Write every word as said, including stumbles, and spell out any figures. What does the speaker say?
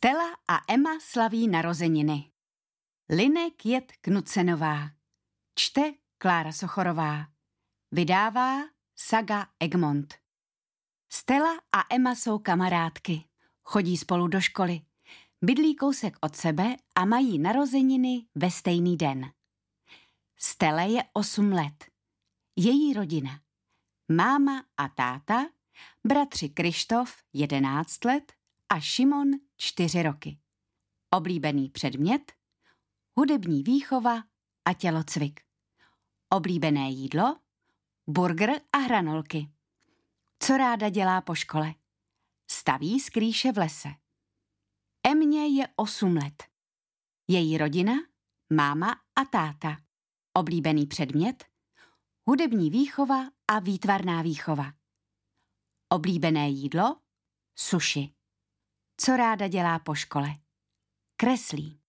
Stella a Emma slaví narozeniny. Linek Jed Knudsenová. Čte Klára Sochorová. Vydává Saga Egmont. Stella a Emma jsou kamarádky. Chodí spolu do školy. Bydlí kousek od sebe a mají narozeniny ve stejný den. Stelle je osm let. Její rodina. Máma a táta, bratři Krištof jedenáct let a Šimon čtyři roky. Oblíbený předmět, hudební výchova a tělocvik. Oblíbené jídlo, burger a hranolky. Co ráda dělá po škole? Staví skrýše v lese. Emě je osm let. Její rodina, máma a táta. Oblíbený předmět, hudební výchova a výtvarná výchova. Oblíbené jídlo, sushi. Co ráda dělá po škole? Kreslí.